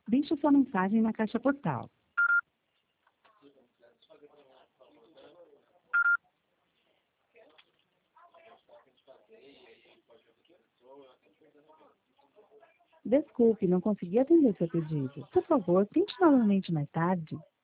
Deixe sua mensagem na caixa postal. Desculpe, não consegui atender seu pedido. Por favor, tente novamente mais tarde.